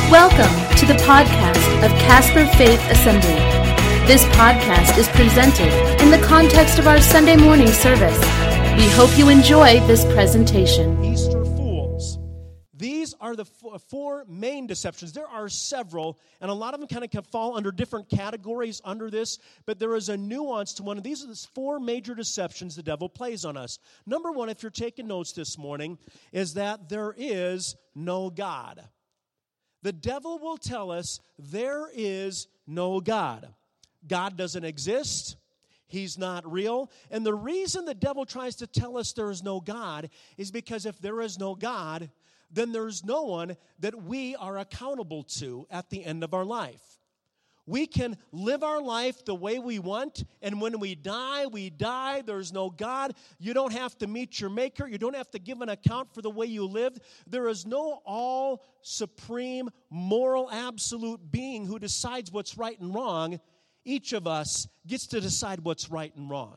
Welcome to the podcast of Casper Faith Assembly. This podcast is presented in the context of our Sunday morning service. We hope you enjoy this presentation. Easter fools. These are the four main deceptions. There are several, and a lot of them kind of fall under different categories under this, but there is a nuance to one. And these are the four major deceptions the devil plays on us. Number one, if you're taking notes this morning, is that there is no God. The devil will tell us there is no God. God doesn't exist. He's not real. And the reason the devil tries to tell us there is no God is because if there is no God, then there's no one that we are accountable to at the end of our life. We can live our life the way we want, and when we die, we die. There's no God. You don't have to meet your Maker. You don't have to give an account for the way you lived. There is no all-supreme, moral, absolute being who decides what's right and wrong. Each of us gets to decide what's right and wrong.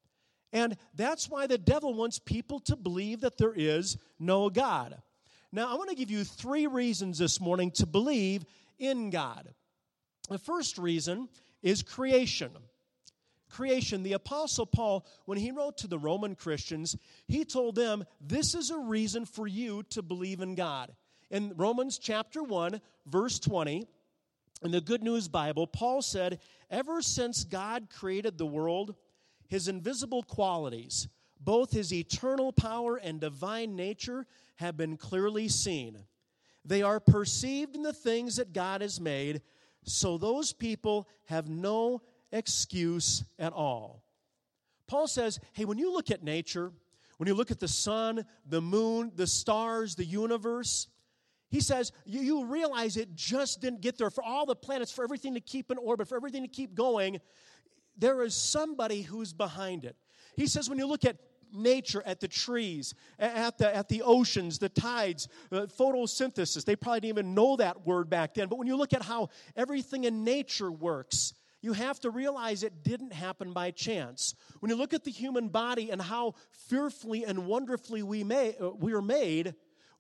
And that's why the devil wants people to believe that there is no God. Now, I want to give you three reasons this morning to believe in God. The first reason is creation. Creation. The Apostle Paul, when he wrote to the Roman Christians, he told them, this is a reason for you to believe in God. In Romans chapter 1, verse 20, in the Good News Bible, Paul said, ever since God created the world, his invisible qualities, both his eternal power and divine nature, have been clearly seen. They are perceived in the things that God has made, so those people have no excuse at all. Paul says, hey, when you look at nature, when you look at the sun, the moon, the stars, the universe, he says, you realize it just didn't get there. For all the planets, for everything to keep in orbit, for everything to keep going, there is somebody who's behind it. He says, when you look at nature, at the trees, at the oceans, the tides, photosynthesis. They probably didn't even know that word back then. But when you look at how everything in nature works, you have to realize it didn't happen by chance. When you look at the human body and how fearfully and wonderfully we were made,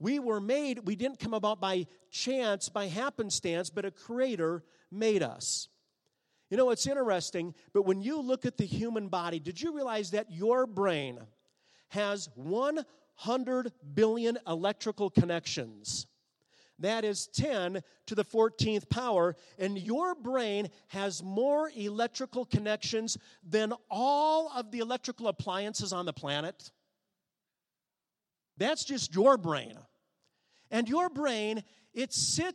we didn't come about by chance, by happenstance, but a creator made us. You know, it's interesting, but when you look at the human body, did you realize that your brain has 100 billion electrical connections? That is 10 to the 14th power, and your brain has more electrical connections than all of the electrical appliances on the planet. That's just your brain. And your brain, it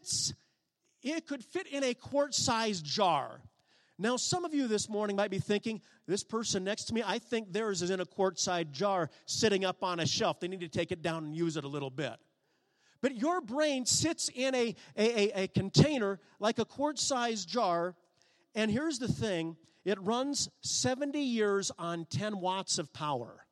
could fit in a quart-sized jar. Now, some of you this morning might be thinking, this person next to me, I think theirs is in a quart-sized jar sitting up on a shelf. They need to take it down and use it a little bit. But your brain sits in a container like a quart-sized jar, and here's the thing, it runs 70 years on 10 watts of power.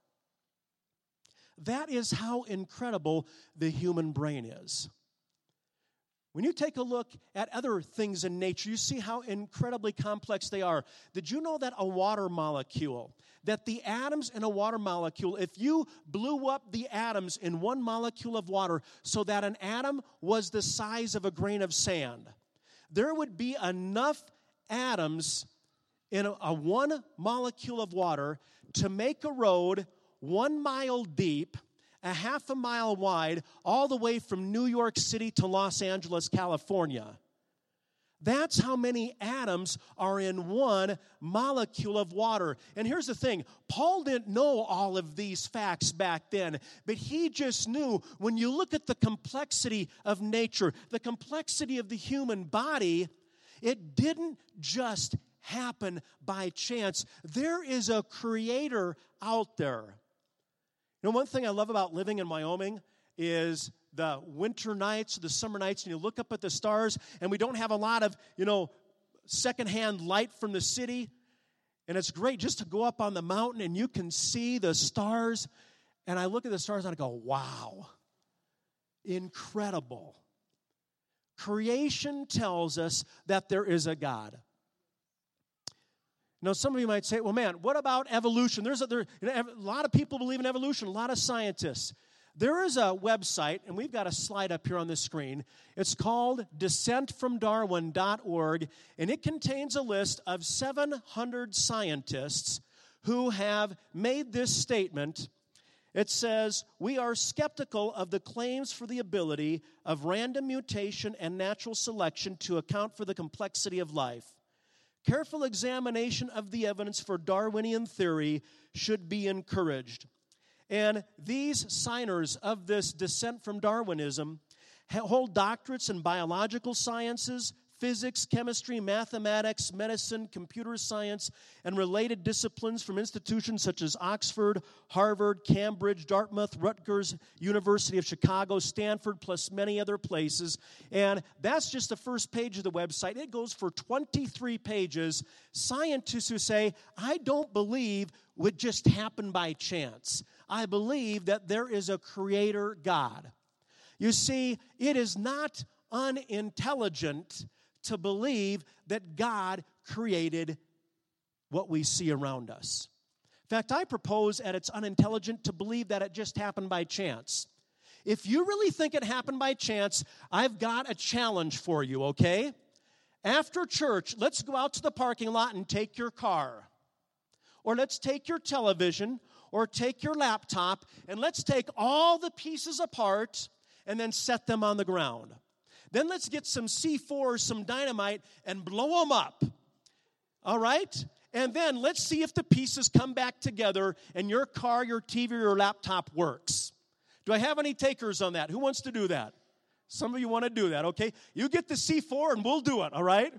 That is how incredible the human brain is. When you take a look at other things in nature, you see how incredibly complex they are. Did you know that a water molecule, that the atoms in a water molecule, if you blew up the atoms in one molecule of water so that an atom was the size of a grain of sand, there would be enough atoms in a one molecule of water to make a road 1 mile deep, a half a mile wide, all the way from New York City to Los Angeles, California. That's how many atoms are in one molecule of water. And here's the thing, Paul didn't know all of these facts back then, but he just knew when you look at the complexity of nature, the complexity of the human body, it didn't just happen by chance. There is a creator out there. You know, one thing I love about living in Wyoming is the winter nights, the summer nights, and you look up at the stars, and we don't have a lot of, secondhand light from the city. And it's great just to go up on the mountain, and you can see the stars. And I look at the stars, and I go, wow, incredible. Creation tells us that there is a God. Now, some of you might say, well, man, what about evolution? A lot of people believe in evolution, a lot of scientists. There is a website, and we've got a slide up here on the screen. It's called descentfromdarwin.org, and it contains a list of 700 scientists who have made this statement. It says, "We are skeptical of the claims for the ability of random mutation and natural selection to account for the complexity of life. Careful examination of the evidence for Darwinian theory should be encouraged." And these signers of this descent from Darwinism hold doctorates in biological sciences, physics, chemistry, mathematics, medicine, computer science, and related disciplines from institutions such as Oxford, Harvard, Cambridge, Dartmouth, Rutgers, University of Chicago, Stanford, plus many other places. And that's just the first page of the website. It goes for 23 pages. Scientists who say, I don't believe it just happened by chance. I believe that there is a creator God. You see, it is not unintelligent to believe that God created what we see around us. In fact, I propose that it's unintelligent to believe that it just happened by chance. If you really think it happened by chance, I've got a challenge for you, okay? After church, let's go out to the parking lot and take your car. Or let's take your television, or take your laptop, and let's take all the pieces apart and then set them on the ground. Then let's get some C4 or some dynamite and blow them up. All right? And then let's see if the pieces come back together and your car, your TV, or your laptop works. Do I have any takers on that? Who wants to do that? Some of you want to do that, okay? You get the C4 and we'll do it, all right?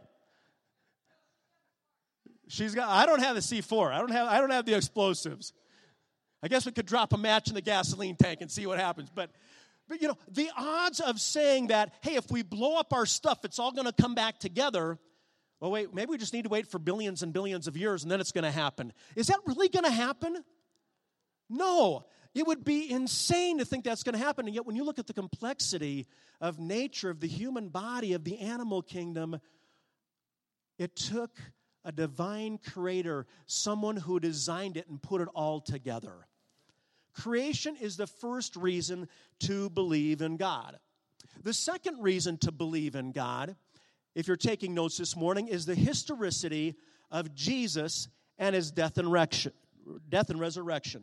I don't have the C4. I don't have the explosives. I guess we could drop a match in the gasoline tank and see what happens. But you know, the odds of saying that, hey, if we blow up our stuff, it's all going to come back together. Well, wait, maybe we just need to wait for billions and billions of years and then it's going to happen. Is that really going to happen? No. It would be insane to think that's going to happen. And yet when you look at the complexity of nature, of the human body, of the animal kingdom, it took a divine creator, someone who designed it and put it all together. Creation is the first reason to believe in God. The second reason to believe in God, if you're taking notes this morning, is the historicity of Jesus and his death and resurrection.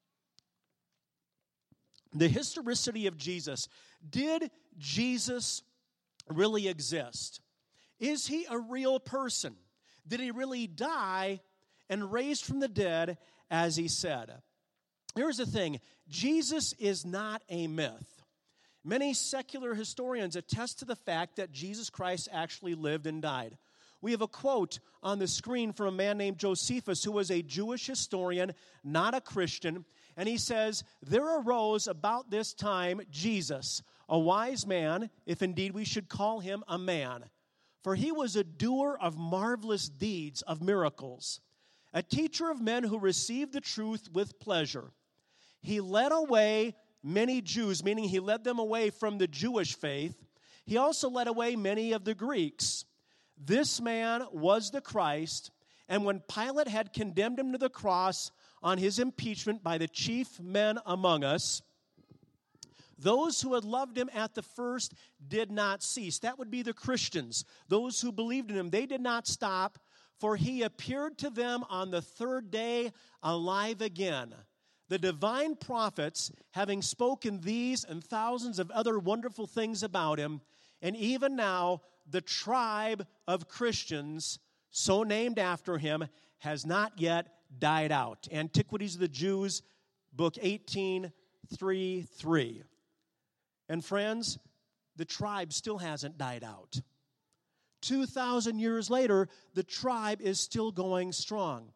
The historicity of Jesus. Did Jesus really exist? Is he a real person? Did he really die and raise from the dead as he said? Here's the thing. Jesus is not a myth. Many secular historians attest to the fact that Jesus Christ actually lived and died. We have a quote on the screen from a man named Josephus, who was a Jewish historian, not a Christian. And he says, "There arose about this time Jesus, a wise man, if indeed we should call him a man. For he was a doer of marvelous deeds, of miracles, a teacher of men who received the truth with pleasure. He led away many Jews," meaning he led them away from the Jewish faith. He also led away many of the Greeks. This man was the Christ, and when Pilate had condemned him to the cross on his impeachment by the chief men among us, those who had loved him at the first did not cease. That would be the Christians. Those who believed in him, they did not stop, for he appeared to them on the third day alive again. The divine prophets, having spoken these and thousands of other wonderful things about him, and even now the tribe of Christians, so named after him, has not yet died out. Antiquities of the Jews, book 18:3-3. And friends, the tribe still hasn't died out. 2,000 years later, the tribe is still going strong.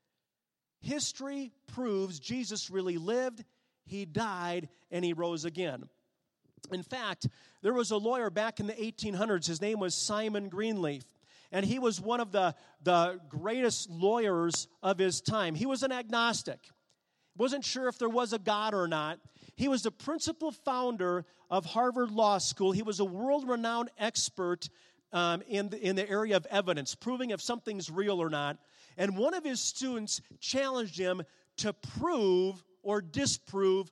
History proves Jesus really lived, he died, and he rose again. In fact, there was a lawyer back in the 1800s. His name was Simon Greenleaf. And he was one of the greatest lawyers of his time. He was an agnostic. Wasn't sure if there was a God or not. He was the principal founder of Harvard Law School. He was a world-renowned expert in the area of evidence, proving if something's real or not. And one of his students challenged him to prove or disprove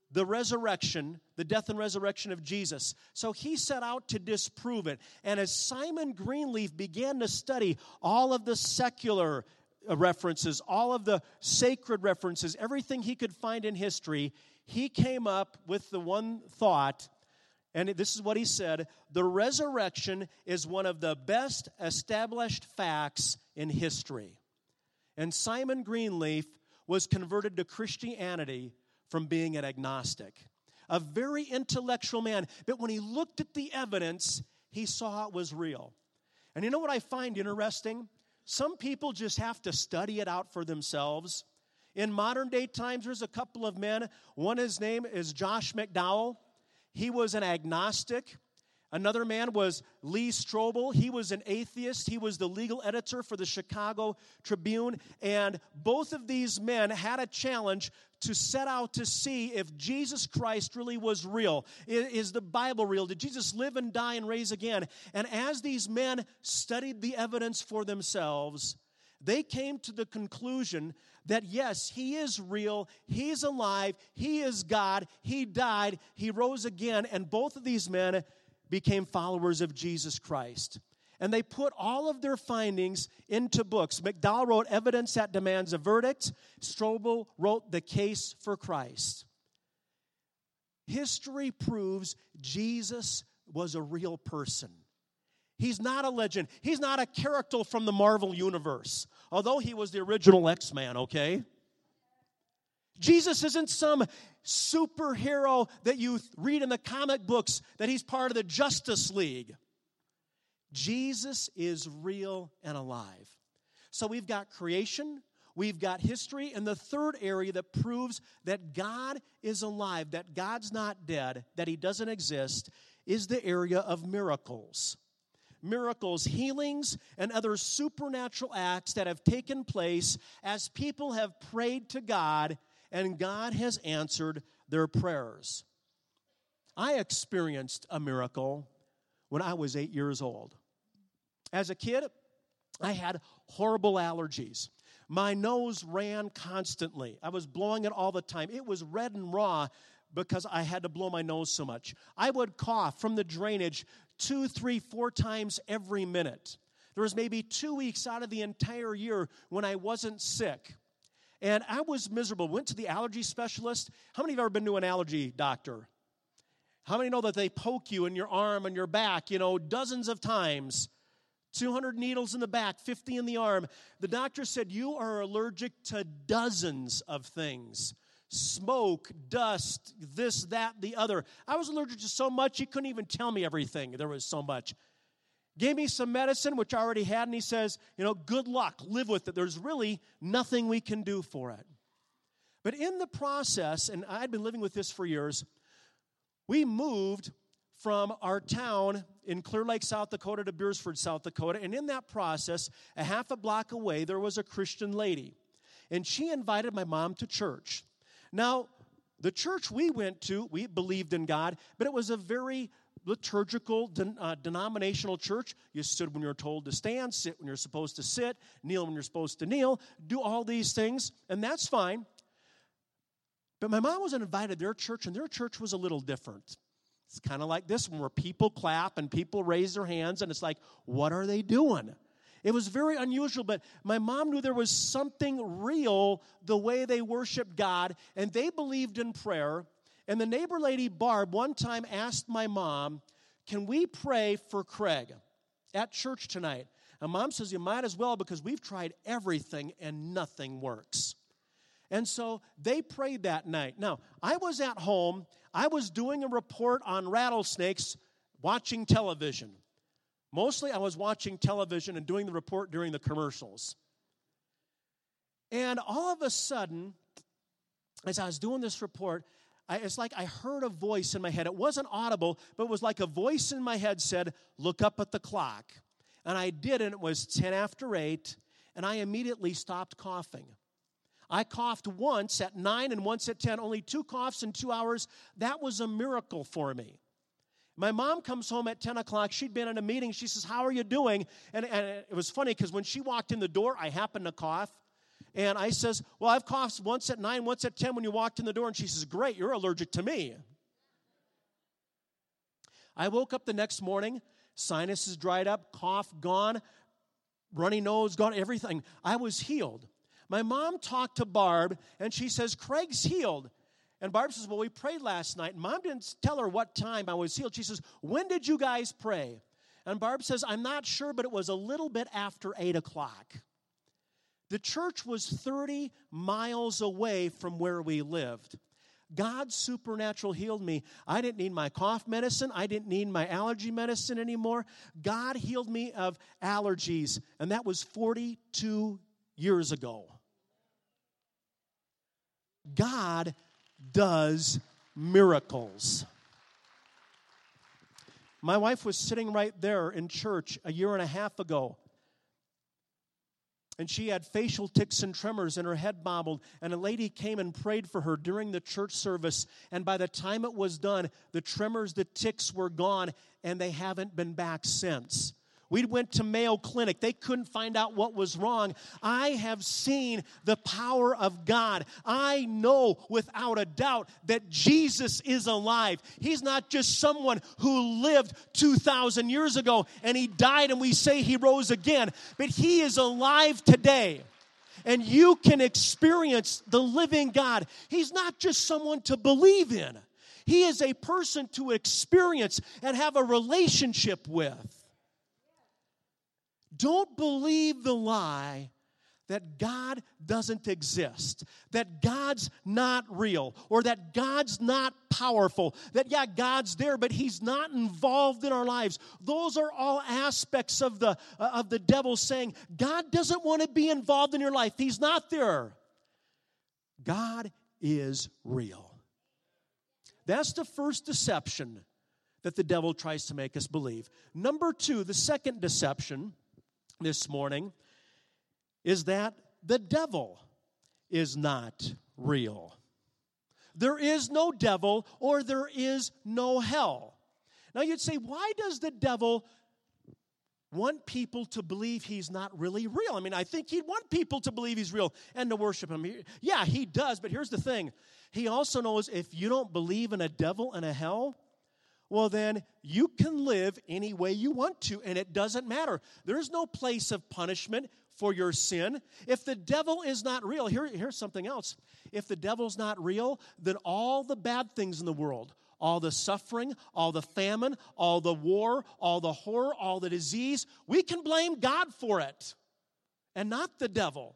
the resurrection, the death and resurrection of Jesus. So he set out to disprove it. And as Simon Greenleaf began to study all of the secular references, all of the sacred references, everything he could find in history, he came up with the one thought, and this is what he said: the resurrection is one of the best established facts in history. And Simon Greenleaf was converted to Christianity from being an agnostic. A very intellectual man, but when he looked at the evidence, he saw it was real. And you know what I find interesting? Some people just have to study it out for themselves. In modern day times, there's a couple of men. One, his name is Josh McDowell. He was an agnostic. Another man was Lee Strobel. He was an atheist. He was the legal editor for the Chicago Tribune. And both of these men had a challenge to set out to see if Jesus Christ really was real. Is the Bible real? Did Jesus live and die and raise again? And as these men studied the evidence for themselves, they came to the conclusion that yes, he is real, he's alive, he is God, he died, he rose again, and both of these men became followers of Jesus Christ. And they put all of their findings into books. McDowell wrote Evidence That Demands a Verdict. Strobel wrote The Case for Christ. History proves Jesus was a real person. He's not a legend. He's not a character from the Marvel universe, although he was the original X-Man, okay? Jesus isn't some superhero that you read in the comic books that he's part of the Justice League. Jesus is real and alive. So we've got creation, we've got history, and the third area that proves that God is alive, that God's not dead, that he doesn't exist, is the area of miracles. Miracles, healings, and other supernatural acts that have taken place as people have prayed to God and God has answered their prayers. I experienced a miracle when I was 8 years old. As a kid, I had horrible allergies. My nose ran constantly. I was blowing it all the time. It was red and raw because I had to blow my nose so much. I would cough from the drainage 2, 3, 4 times every minute. There was maybe 2 weeks out of the entire year when I wasn't sick. And I was miserable. Went to the allergy specialist. How many have ever been to an allergy doctor? How many know that they poke you in your arm and your back, dozens of times? 200 needles in the back, 50 in the arm. The doctor said, you are allergic to dozens of things. Smoke, dust, this, that, the other. I was allergic to so much, he couldn't even tell me everything. There was so much. Gave me some medicine, which I already had, and he says, good luck, live with it. There's really nothing we can do for it. But in the process, and I'd been living with this for years, we moved from our town in Clear Lake, South Dakota to Beersford, South Dakota, and in that process, a half a block away, there was a Christian lady, and she invited my mom to church. Now, the church we went to, we believed in God, but it was a very liturgical, denominational church. You stood when you're told to stand, sit when you're supposed to sit, kneel when you're supposed to kneel, do all these things, and that's fine. But my mom was invited to their church, and their church was a little different. It's kind of like this one where people clap and people raise their hands, and it's like, what are they doing? It was very unusual, but my mom knew there was something real the way they worshiped God, and they believed in prayer. And the neighbor lady, Barb, one time asked my mom, can we pray for Craig at church tonight? And Mom says, you might as well, because we've tried everything and nothing works. And so they prayed that night. Now, I was at home. I was doing a report on rattlesnakes, watching television. Mostly I was watching television and doing the report during the commercials. And all of a sudden, as I was doing this report, it's like I heard a voice in my head. It wasn't audible, but it was like a voice in my head said, look up at the clock. And I did, and it was 10 after 8, and I immediately stopped coughing. I coughed once at 9 and once at 10, only 2 coughs in 2 hours. That was a miracle for me. My mom comes home at 10 o'clock. She'd been in a meeting. She says, how are you doing? And it was funny because when she walked in the door, I happened to cough. And I says, well, I've coughed once at 9, once at 10 when you walked in the door. And she says, great, you're allergic to me. I woke up the next morning, sinuses dried up, cough gone, runny nose gone, everything. I was healed. My mom talked to Barb, and she says, Craig's healed. And Barb says, well, we prayed last night. And Mom didn't tell her what time I was healed. She says, when did you guys pray? And Barb says, I'm not sure, but it was a little bit after 8 o'clock. The church was 30 miles away from where we lived. God supernatural healed me. I didn't need my cough medicine. I didn't need my allergy medicine anymore. God healed me of allergies, and that was 42 years ago. God does miracles. My wife was sitting right there in church a year and a half ago. And she had facial tics and tremors, and her head bobbled. And a lady came and prayed for her during the church service. And by the time it was done, the tremors, the tics were gone, and they haven't been back since. We went to Mayo Clinic. They couldn't find out what was wrong. I have seen the power of God. I know without a doubt that Jesus is alive. He's not just someone who lived 2,000 years ago and he died and we say he rose again, but he is alive today. And you can experience the living God. He's not just someone to believe in. He is a person to experience and have a relationship with. Don't believe the lie that God doesn't exist, that God's not real, or that God's not powerful, that, yeah, God's there, but he's not involved in our lives. Those are all aspects of the devil saying, God doesn't want to be involved in your life. He's not there. God is real. That's the first deception that the devil tries to make us believe. Number 2, the second deception this morning is that the devil is not real. There is no devil or there is no hell. Now you'd say, why does the devil want people to believe he's not really real? I mean, I think he'd want people to believe he's real and to worship him. Yeah, he does, but here's the thing. He also knows if you don't believe in a devil and a hell, well, then you can live any way you want to, and it doesn't matter. There's no place of punishment for your sin. If the devil is not real, here's something else. If the devil's not real, then all the bad things in the world, all the suffering, all the famine, all the war, all the horror, all the disease, we can blame God for it, and not the devil.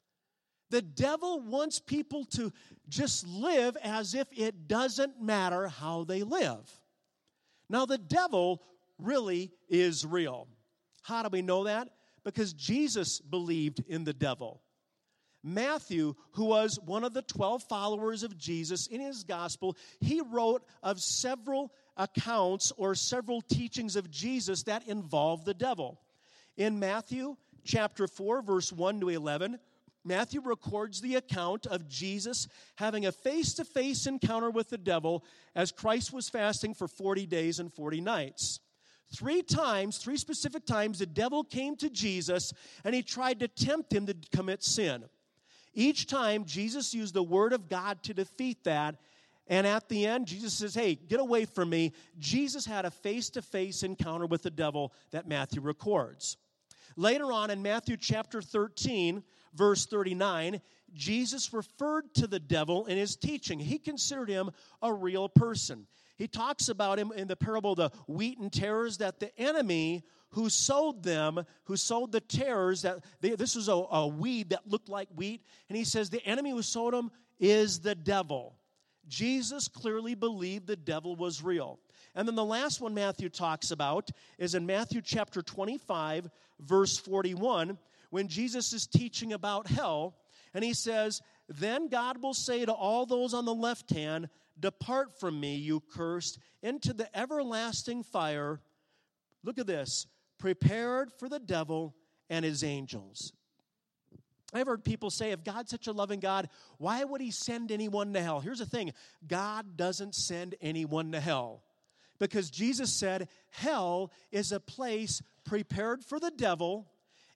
The devil wants people to just live as if it doesn't matter how they live. Now, the devil really is real. How do we know that? Because Jesus believed in the devil. Matthew, who was one of the 12 followers of Jesus in his gospel, he wrote of several accounts or several teachings of Jesus that involve the devil. In Matthew chapter 4, verse 1 to 11, Matthew records the account of Jesus having a face-to-face encounter with the devil as Christ was fasting for 40 days and 40 nights. 3 specific times, the devil came to Jesus and he tried to tempt him to commit sin. Each time, Jesus used the word of God to defeat that. And at the end, Jesus says, hey, get away from me. Jesus had a face-to-face encounter with the devil that Matthew records. Later on in Matthew chapter 13, verse 39, Jesus referred to the devil in his teaching. He considered him a real person. He talks about him in the parable of the wheat and tares, that the enemy who sowed the tares, this was a weed that looked like wheat, and he says the enemy who sowed them is the devil. Jesus clearly believed the devil was real. And then the last one Matthew talks about is in Matthew chapter 25, verse 41, when Jesus is teaching about hell, and he says, then God will say to all those on the left hand, depart from me, you cursed, into the everlasting fire. Look at this, prepared for the devil and his angels. I've heard people say, if God's such a loving God, why would he send anyone to hell? Here's the thing, God doesn't send anyone to hell. Because Jesus said hell is a place prepared for the devil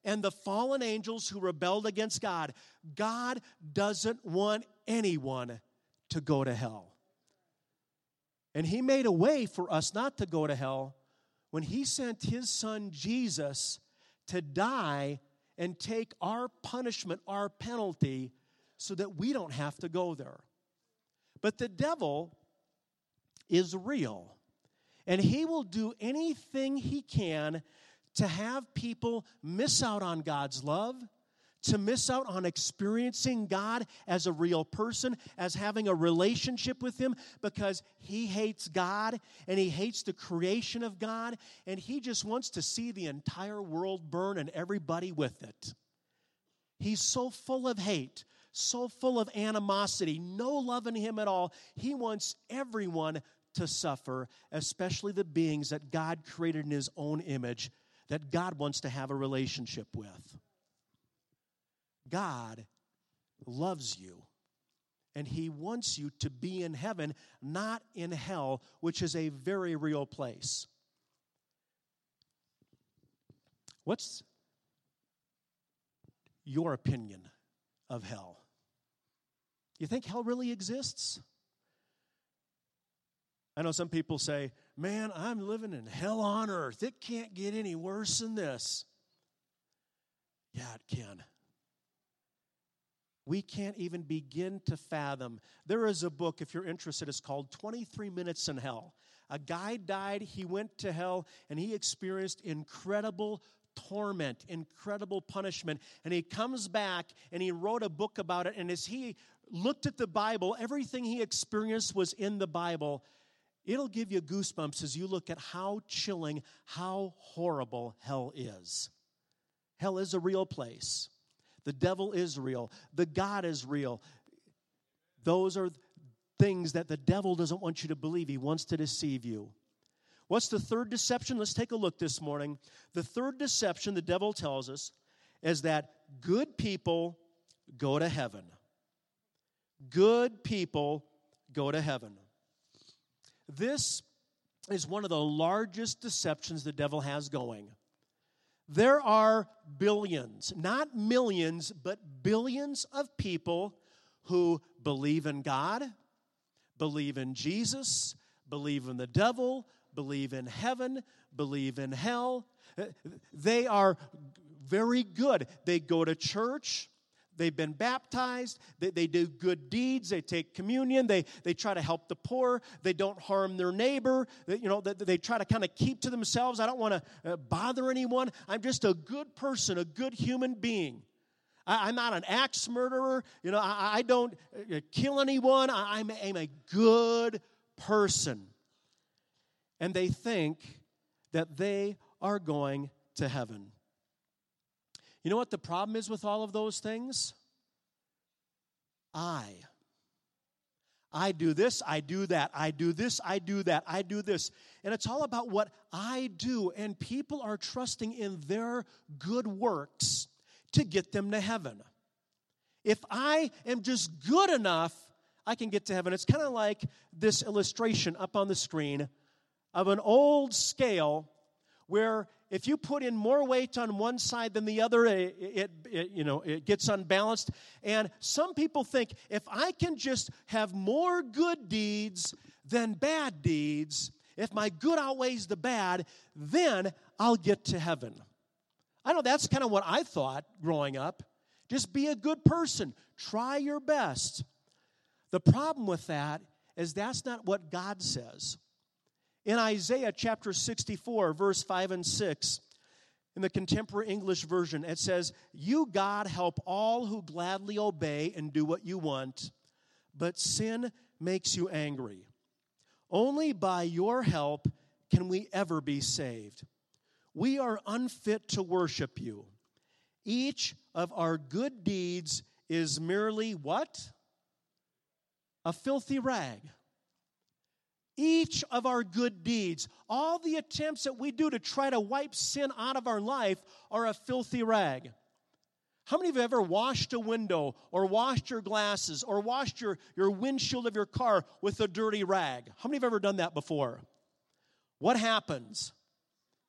and the fallen angels who rebelled against God. God doesn't want anyone to go to hell. And He made a way for us not to go to hell when He sent His Son Jesus to die and take our punishment, our penalty, so that we don't have to go there. But the devil is real, and he will do anything he can to have people miss out on God's love, to miss out on experiencing God as a real person, as having a relationship with Him, because he hates God and he hates the creation of God, and he just wants to see the entire world burn and everybody with it. He's so full of hate, so full of animosity, no love in him at all. He wants everyone to suffer, especially the beings that God created in His own image, that God wants to have a relationship with. God loves you, and He wants you to be in heaven, not in hell, which is a very real place. What's your opinion of hell? You think hell really exists? I know some people say, man, I'm living in hell on earth. It can't get any worse than this. Yeah, it can. We can't even begin to fathom. There is a book, if you're interested, it's called 23 Minutes in Hell. A guy died, he went to hell, and he experienced incredible torment, incredible punishment. And he comes back, and he wrote a book about it, and as he looked at the Bible, everything he experienced was in the Bible. It'll give you goosebumps as you look at how chilling, how horrible hell is. Hell is a real place. The devil is real. The God is real. Those are things that the devil doesn't want you to believe. He wants to deceive you. What's the third deception? Let's take a look this morning. The third deception the devil tells us is that good people go to heaven. Good people go to heaven. This is one of the largest deceptions the devil has going. There are billions, not millions, but billions of people who believe in God, believe in Jesus, believe in the devil, believe in heaven, believe in hell. They are very good. They go to church. They've been baptized. They do good deeds. They take communion. They try to help the poor. They don't harm their neighbor. They try to kind of keep to themselves. I don't want to bother anyone. I'm just a good person, a good human being. I'm not an axe murderer. I don't kill anyone. I'm a good person. And they think that they are going to heaven. You know what the problem is with all of those things? I do this, I do that, I do this, I do that, I do this. And it's all about what I do. And people are trusting in their good works to get them to heaven. If I am just good enough, I can get to heaven. It's kind of like this illustration up on the screen of an old scale where if you put in more weight on one side than the other, it gets unbalanced. And some people think, if I can just have more good deeds than bad deeds, if my good outweighs the bad, then I'll get to heaven. I know that's kind of what I thought growing up. Just be a good person. Try your best. The problem with that is that's not what God says. In Isaiah chapter 64, verse 5 and 6, in the Contemporary English Version, it says, "You, God, help all who gladly obey and do what you want, but sin makes you angry. Only by your help can we ever be saved. We are unfit to worship you. Each of our good deeds is merely" what? A filthy rag. Each of our good deeds, all the attempts that we do to try to wipe sin out of our life are a filthy rag. How many of you have ever washed a window or washed your glasses or washed your windshield of your car with a dirty rag? How many have ever done that before? What happens?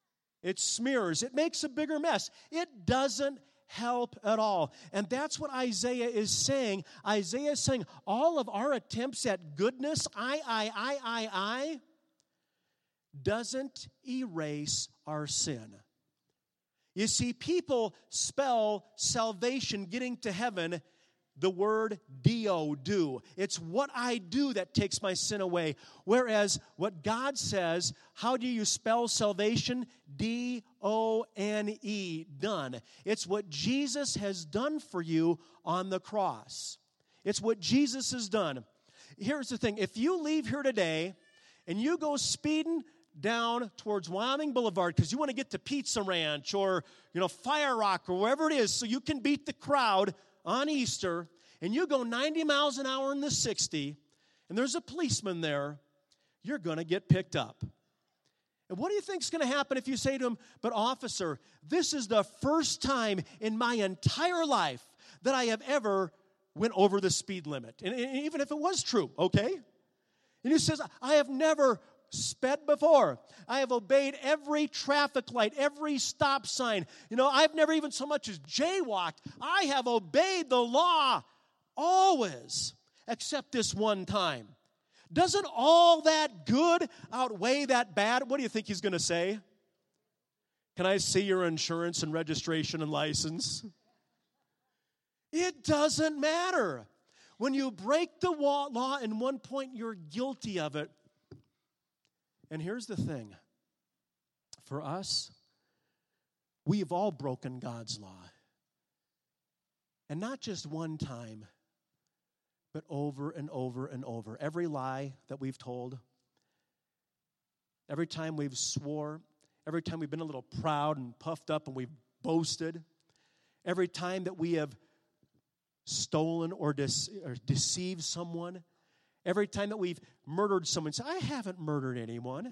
It smears. It makes a bigger mess. It doesn't help at all. And that's what Isaiah is saying. Isaiah is saying all of our attempts at goodness, I, doesn't erase our sin. You see, people spell salvation, getting to heaven, the word do. It's what I do that takes my sin away. Whereas what God says, how do you spell salvation? D-O-N-E, done. It's what Jesus has done for you on the cross. It's what Jesus has done. Here's the thing. If you leave here today and you go speeding down towards Wyoming Boulevard because you want to get to Pizza Ranch or, Fire Rock or wherever it is so you can beat the crowd on Easter, and you go 90 miles an hour in the 60, and there's a policeman there, you're going to get picked up. And what do you think is going to happen if you say to him, but officer, this is the first time in my entire life that I have ever went over the speed limit. And even if it was true, okay? And he says, I have never sped before. I have obeyed every traffic light, every stop sign. I've never even so much as jaywalked. I have obeyed the law always, except this one time. Doesn't all that good outweigh that bad? What do you think he's going to say? Can I see your insurance and registration and license? It doesn't matter. When you break the law in one point, you're guilty of it. And here's the thing. For us, we've all broken God's law. And not just one time, but over and over and over. Every lie that we've told, every time we've swore, every time we've been a little proud and puffed up and we've boasted, every time that we have stolen or deceived someone, every time that we've murdered someone, say, I haven't murdered anyone.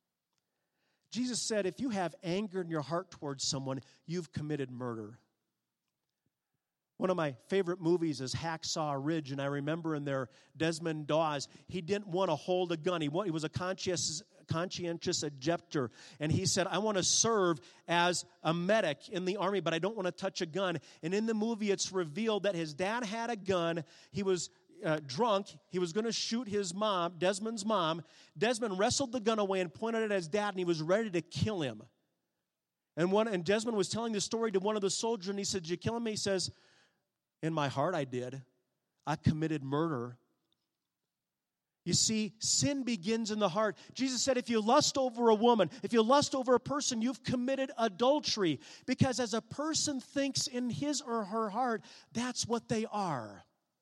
Jesus said, if you have anger in your heart towards someone, you've committed murder. One of my favorite movies is Hacksaw Ridge, and I remember in there, Desmond Dawes, he didn't want to hold a gun. He was a conscientious objector, and he said, I want to serve as a medic in the army, but I don't want to touch a gun. And in the movie, it's revealed that his dad had a gun. He was drunk. He was going to shoot his mom, Desmond's mom. Desmond wrestled the gun away and pointed it at his dad, and he was ready to kill him. And Desmond was telling the story to one of the soldiers, and he said, did you kill him? He says, in my heart, I did. I committed murder. You see, sin begins in the heart. Jesus said, if you lust over a woman, if you lust over a person, you've committed adultery. Because as a person thinks in his or her heart, that's what they are.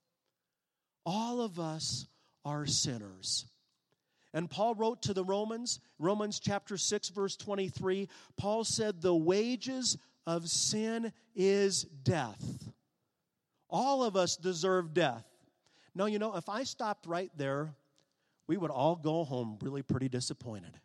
All of us are sinners. And Paul wrote to the Romans chapter 6, verse 23, Paul said, the wages of sin is death. All of us deserve death. Now, if I stopped right there, we would all go home really pretty disappointed.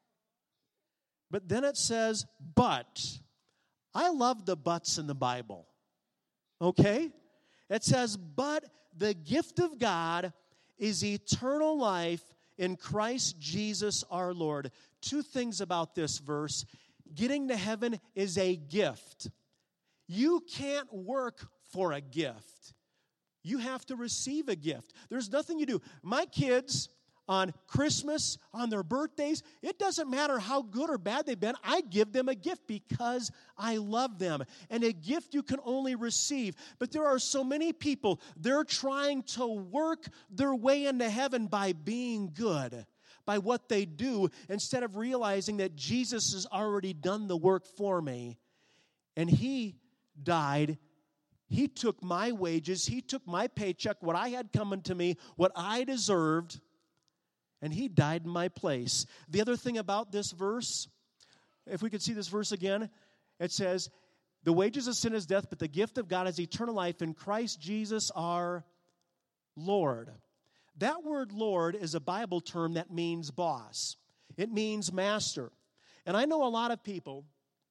But then it says, but. I love the buts in the Bible. Okay? It says, but the gift of God is eternal life in Christ Jesus our Lord. Two things about this verse. Getting to heaven is a gift. You can't work for a gift. You have to receive a gift. There's nothing you do. My kids, on Christmas, on their birthdays, it doesn't matter how good or bad they've been, I give them a gift because I love them. And a gift you can only receive. But there are so many people, they're trying to work their way into heaven by being good, by what they do, instead of realizing that Jesus has already done the work for me. And He died. He took my wages. He took my paycheck, what I had coming to me, what I deserved, and He died in my place. The other thing about this verse, if we could see this verse again, it says, the wages of sin is death, but the gift of God is eternal life in Christ Jesus our Lord. That word Lord is a Bible term that means boss. It means master. And I know a lot of people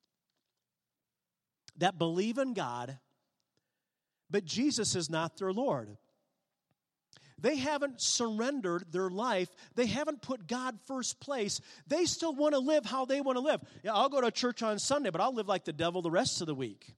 that believe in God, but Jesus is not their Lord. They haven't surrendered their life. They haven't put God first place. They still want to live how they want to live. Yeah, I'll go to church on Sunday, but I'll live like the devil the rest of the week.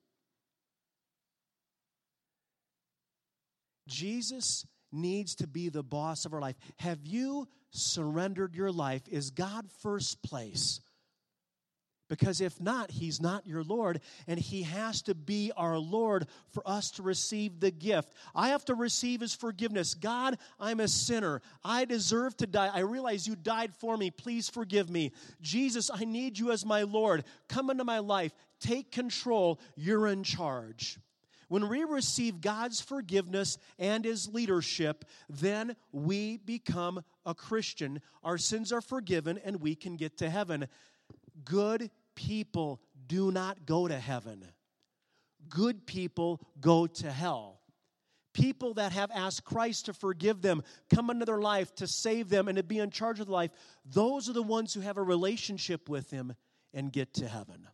Jesus needs to be the boss of our life. Have you surrendered your life? Is God first place? Because if not, He's not your Lord, and He has to be our Lord for us to receive the gift. I have to receive His forgiveness. God, I'm a sinner. I deserve to die. I realize You died for me. Please forgive me. Jesus, I need You as my Lord. Come into my life. Take control. You're in charge. When we receive God's forgiveness and His leadership, then we become a Christian. Our sins are forgiven, and we can get to heaven. Good people do not go to heaven. Good people go to hell. People that have asked Christ to forgive them, come into their life, to save them, and to be in charge of their life, those are the ones who have a relationship with Him and get to heaven.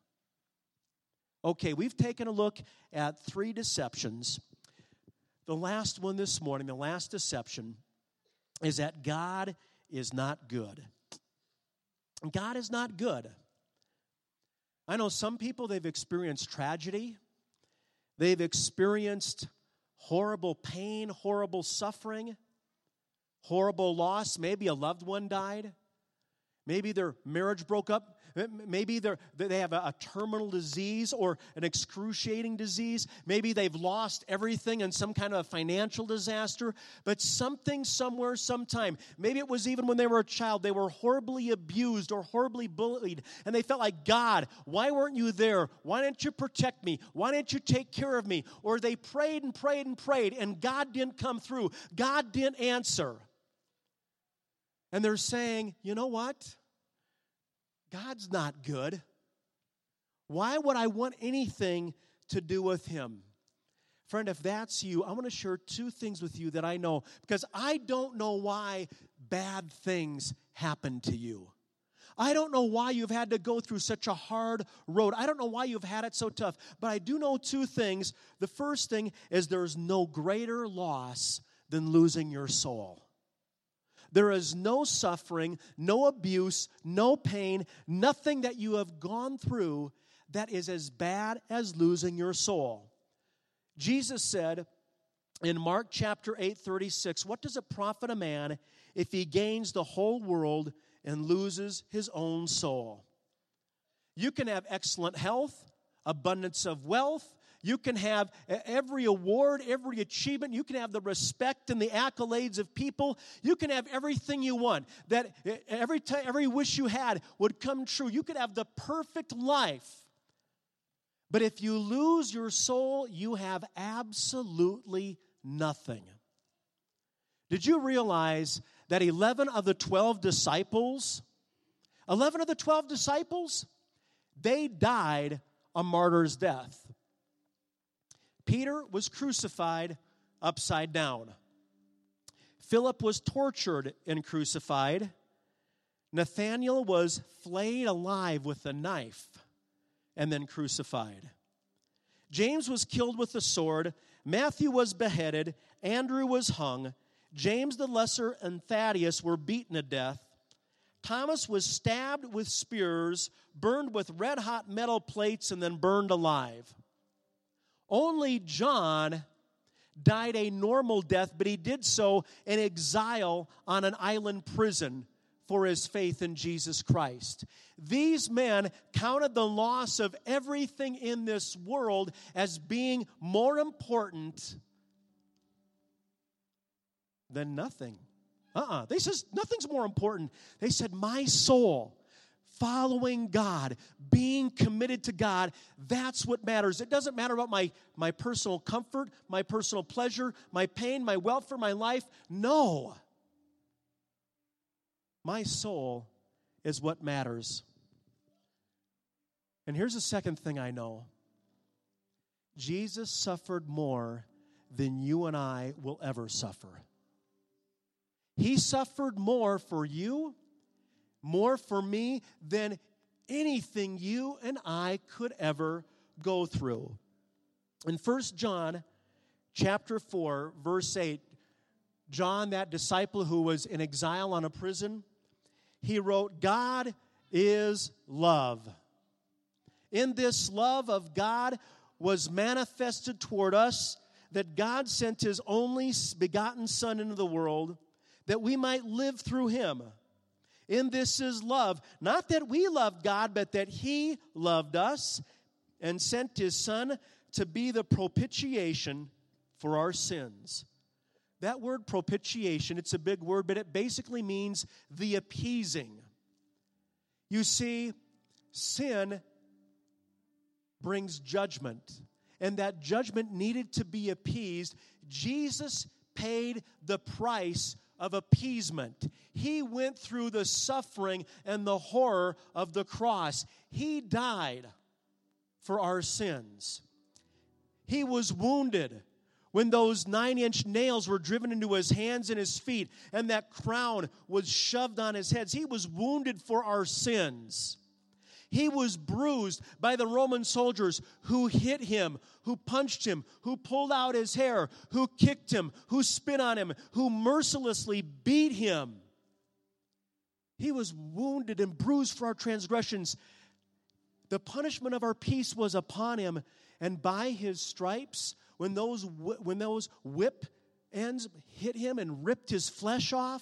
Okay, we've taken a look at 3 deceptions. The last one this morning, the last deception, is that God is not good. God is not good. I know some people, they've experienced tragedy. They've experienced horrible pain, horrible suffering, horrible loss. Maybe a loved one died. Maybe their marriage broke up. Maybe they have a terminal disease or an excruciating disease. Maybe they've lost everything in some kind of a financial disaster. But something, somewhere, sometime, maybe it was even when they were a child, they were horribly abused or horribly bullied. And they felt like, God, why weren't You there? Why didn't You protect me? Why didn't You take care of me? Or they prayed and prayed and prayed, and God didn't come through. God didn't answer. And they're saying, you know what? God's not good. Why would I want anything to do with Him? Friend, if that's you, I want to share 2 things with you that I know, because I don't know why bad things happen to you. I don't know why you've had to go through such a hard road. I don't know why you've had it so tough, but I do know 2 things. The first thing is there's no greater loss than losing your soul. There is no suffering, no abuse, no pain, nothing that you have gone through that is as bad as losing your soul. Jesus said in Mark chapter 8:36, what does it profit a man if he gains the whole world and loses his own soul? You can have excellent health, abundance of wealth. You can have every award, every achievement. You can have the respect and the accolades of people. You can have everything you want. That every wish you had would come true. You could have the perfect life. But if you lose your soul, you have absolutely nothing. Did you realize that 11 of the 12 disciples, they died a martyr's death? Peter was crucified upside down. Philip was tortured and crucified. Nathanael was flayed alive with a knife and then crucified. James was killed with the sword. Matthew was beheaded. Andrew was hung. James the Lesser and Thaddeus were beaten to death. Thomas was stabbed with spears, burned with red-hot metal plates, and then burned alive. Only John died a normal death, but he did so in exile on an island prison for his faith in Jesus Christ. These men counted the loss of everything in this world as being more important than nothing. They said nothing's more important. They said, my soul, following God, being committed to God, that's what matters. It doesn't matter about my personal comfort, my personal pleasure, my pain, my welfare, my life. No. My soul is what matters. And here's the second thing I know. Jesus suffered more than you and I will ever suffer. He suffered more for you, more for me than anything you and I could ever go through. In 1 John chapter 4, verse 8, John, that disciple who was in exile on a prison, he wrote, God is love. In this love of God was manifested toward us that God sent His only begotten Son into the world that we might live through Him. In this is love, not that we loved God, but that He loved us and sent His Son to be the propitiation for our sins. That word propitiation, it's a big word, but it basically means the appeasing. You see, sin brings judgment, and that judgment needed to be appeased. Jesus paid the price of appeasement. He went through the suffering and the horror of the cross. He died for our sins. He was wounded when those 9-inch nails were driven into His hands and His feet, and that crown was shoved on His head. He was wounded for our sins. He was bruised by the Roman soldiers who hit Him, who punched Him, who pulled out His hair, who kicked Him, who spit on Him, who mercilessly beat Him. He was wounded and bruised for our transgressions. The punishment of our peace was upon Him, and by His stripes, when those whip ends hit Him and ripped His flesh off,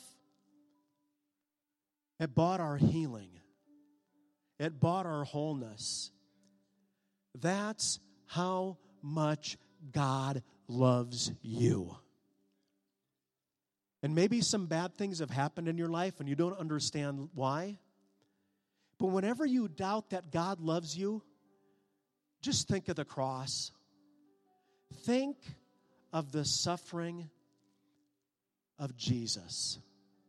it bought our healing. It bought our wholeness. That's how much God loves you. And maybe some bad things have happened in your life and you don't understand why. But whenever you doubt that God loves you, just think of the cross. Think of the suffering of Jesus.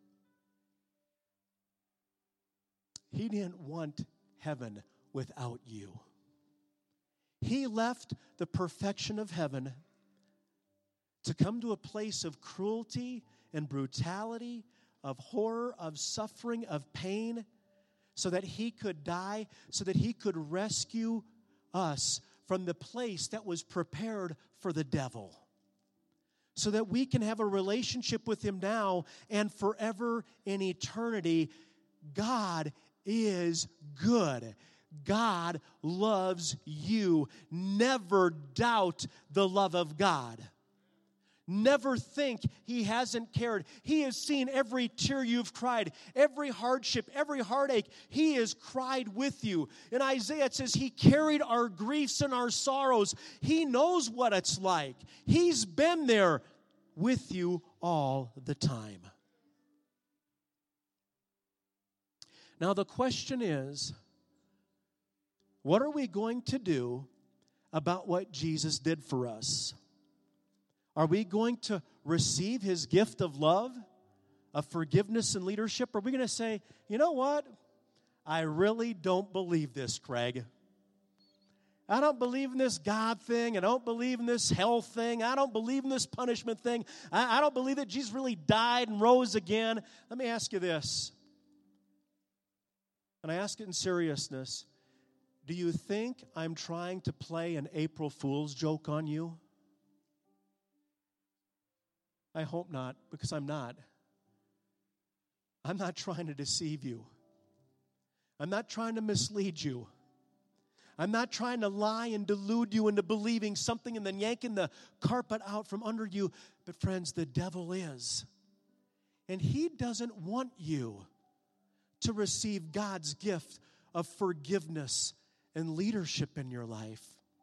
He didn't want heaven without you. He left the perfection of heaven to come to a place of cruelty and brutality, of horror, of suffering, of pain, so that He could die, so that He could rescue us from the place that was prepared for the devil, so that we can have a relationship with Him now and forever in eternity. God is good. God loves you. Never doubt the love of God. Never think He hasn't cared. He has seen every tear you've cried, every hardship, every heartache. He has cried with you. In Isaiah it says He carried our griefs and our sorrows. He knows what it's like. He's been there with you all the time. Now the question is, what are we going to do about what Jesus did for us? Are we going to receive His gift of love, of forgiveness and leadership? Or are we going to say, you know what? I really don't believe this, Craig. I don't believe in this God thing. I don't believe in this hell thing. I don't believe in this punishment thing. I don't believe that Jesus really died and rose again. Let me ask you this, and I ask it in seriousness. Do you think I'm trying to play an April Fool's joke on you? I hope not, because I'm not. I'm not trying to deceive you. I'm not trying to mislead you. I'm not trying to lie and delude you into believing something and then yanking the carpet out from under you. But friends, the devil is. And he doesn't want you to receive God's gift of forgiveness and leadership in your life.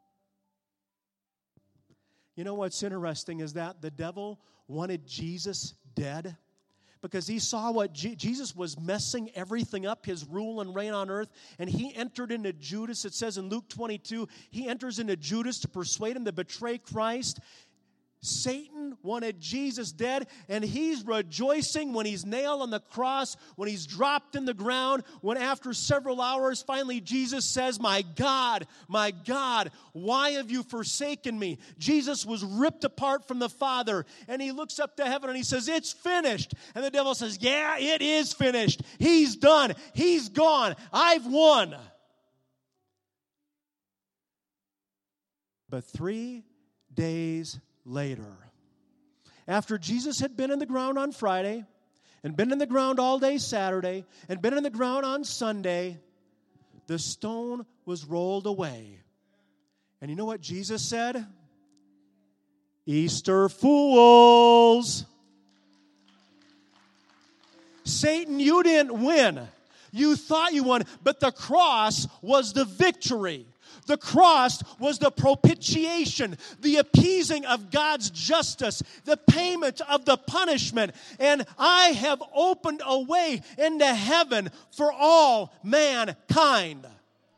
You know what's interesting is that the devil wanted Jesus dead because he saw what Jesus was messing everything up, his rule and reign on earth, and he entered into Judas. It says in Luke 22, he enters into Judas to persuade him to betray Christ. Satan wanted Jesus dead, and he's rejoicing when he's nailed on the cross, when he's dropped in the ground, when after several hours, finally Jesus says, my God, why have you forsaken me? Jesus was ripped apart from the Father, and he looks up to heaven and he says, it's finished. And the devil says, yeah, it is finished. He's done. He's gone. I've won. But 3 days later, After Jesus had been in the ground on Friday, and been in the ground all day Saturday, and been in the ground on Sunday, the stone was rolled away. And you know what Jesus said? Easter fools. Satan, you didn't win. You thought you won, but the cross was the victory. The cross was the propitiation, the appeasing of God's justice, the payment of the punishment. And I have opened a way into heaven for all mankind.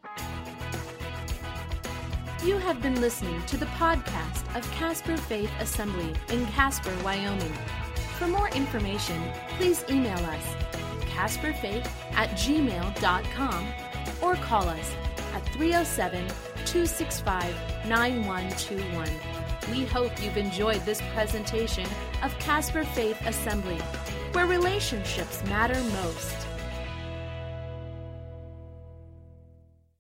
You have been listening to the podcast of Casper Faith Assembly in Casper, Wyoming. For more information, please email us, casperfaith@gmail.com, or call us at 307-265-9121. We hope you've enjoyed this presentation of Casper Faith Assembly, where relationships matter most.